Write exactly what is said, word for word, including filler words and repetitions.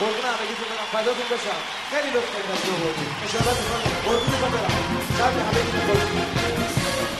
قربون همگیتون برم، فداتون بشم. خیلی لطف کردید از دو بردید. ان شاءالله می‌خوام قربونتون برم. شب همگی بخیر.